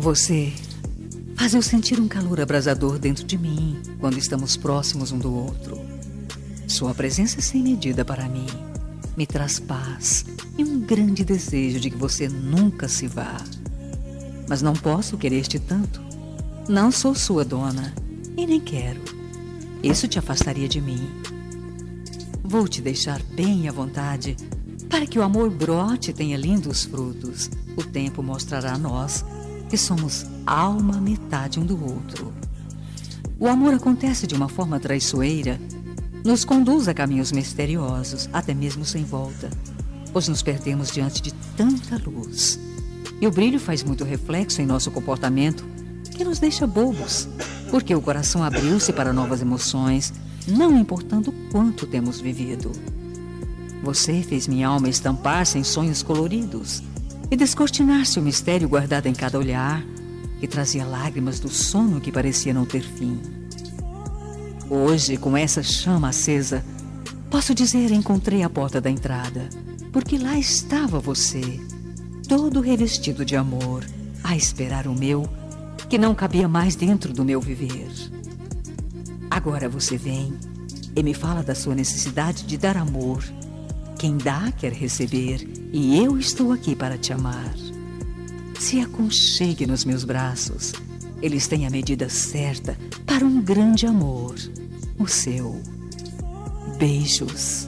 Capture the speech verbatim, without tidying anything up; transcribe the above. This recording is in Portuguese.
Você faz eu sentir um calor abrasador dentro de mim quando estamos próximos um do outro. Sua presença é sem medida para mim. Me traz paz e um grande desejo de que você nunca se vá. Mas não posso querer-te tanto. Não sou sua dona e nem quero. Isso te afastaria de mim. Vou te deixar bem à vontade para que o amor brote e tenha lindos frutos. O tempo mostrará a nós que somos alma metade um do outro. O amor acontece de uma forma traiçoeira, nos conduz a caminhos misteriosos, até mesmo sem volta, pois nos perdemos diante de tanta luz. E o brilho faz muito reflexo em nosso comportamento, que nos deixa bobos, porque o coração abriu-se para novas emoções, não importando quanto temos vivido. Você fez minha alma estampar-se em sonhos coloridos e descortinar-se o mistério guardado em cada olhar, que trazia lágrimas do sono que parecia não ter fim. Hoje, com essa chama acesa, posso dizer encontrei a porta da entrada, porque lá estava você, todo revestido de amor, a esperar o meu, que não cabia mais dentro do meu viver. Agora você vem e me fala da sua necessidade de dar amor. Quem dá quer receber, e eu estou aqui para te amar. Se aconchegue nos meus braços. Eles têm a medida certa para um grande amor, o seu. Beijos.